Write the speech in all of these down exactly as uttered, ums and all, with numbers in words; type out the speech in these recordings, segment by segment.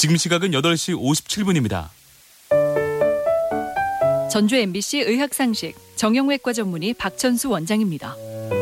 지금 시각은 여덟 시 오십칠 분입니다. 전주 엠비씨 의학상식 정형외과 전문의 박천수 원장입니다.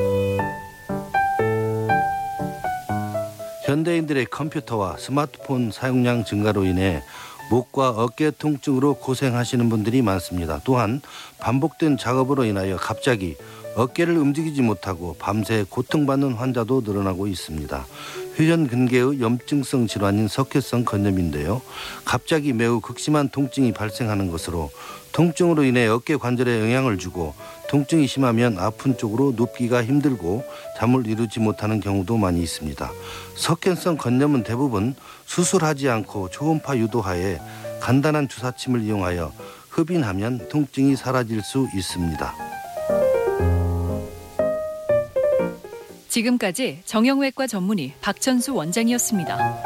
현대인들의 컴퓨터와 스마트폰 사용량 증가로 인해 목과 어깨 통증으로 고생하시는 분들이 많습니다. 또한 반복된 작업으로 인하여 갑자기 어깨를 움직이지 못하고 밤새 고통받는 환자도 늘어나고 있습니다. 회전근개의 염증성 질환인 석회성 건염인데요. 갑자기 매우 극심한 통증이 발생하는 것으로 통증으로 인해 어깨 관절에 영향을 주고 통증이 심하면 아픈 쪽으로 눕기가 힘들고 잠을 이루지 못하는 경우도 많이 있습니다. 석회성 건염은 대부분 수술하지 않고 초음파 유도하에 간단한 주사침을 이용하여 흡인하면 통증이 사라질 수 있습니다. 지금까지 정형외과 전문의 박천수 원장이었습니다.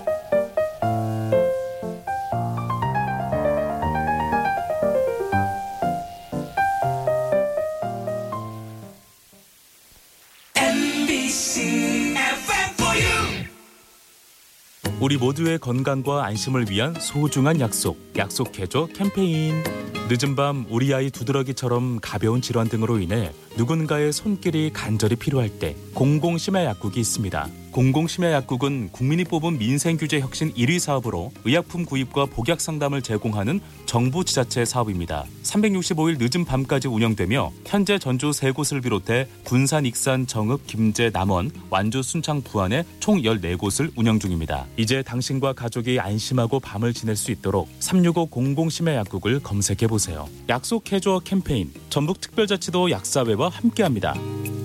우리 모두의 건강과 안심을 위한 소중한 약속, 약속해줘 캠페인. 늦은 밤 우리 아이 두드러기처럼 가벼운 질환 등으로 인해 누군가의 손길이 간절히 필요할 때 공공심야약국이 있습니다. 공공심야약국은 국민이 뽑은 민생규제 혁신 일 위 사업으로 의약품 구입과 복약 상담을 제공하는 정부 지자체 사업입니다. 삼백육십오 일 늦은 밤까지 운영되며 현재 전주 세 곳을 비롯해 군산, 익산, 정읍, 김제, 남원, 완주, 순창, 부안에 총 열네 곳을 운영 중입니다. 이제 당신과 가족이 안심하고 밤을 지낼 수 있도록 삼육오 공공심야약국을 검색해보세요. 약속해줘 캠페인, 전북특별자치도 약사회와 함께합니다.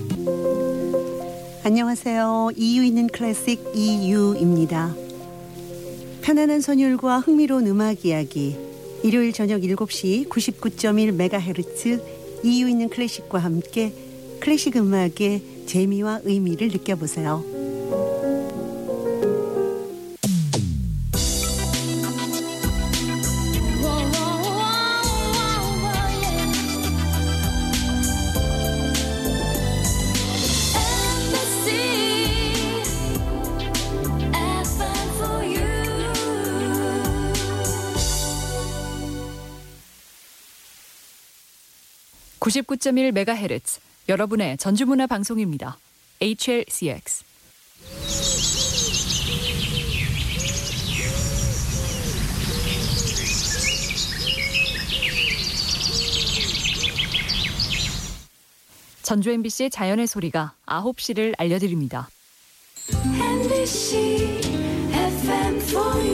안녕하세요. 이유 있는 클래식 이유입니다. 편안한 선율과 흥미로운 음악 이야기. 일요일 저녁 일곱 시 구십구 점 일 메가헤르츠 이유 있는 클래식과 함께 클래식 음악의 재미와 의미를 느껴보세요. 구십구 점 일 메가헤르츠 여러분의 전주문화 방송입니다. 에이치엘씨엑스. 전주 엠비씨 자연의 소리가 아홉 시를 알려드립니다. 엠비씨 에프엠 for you.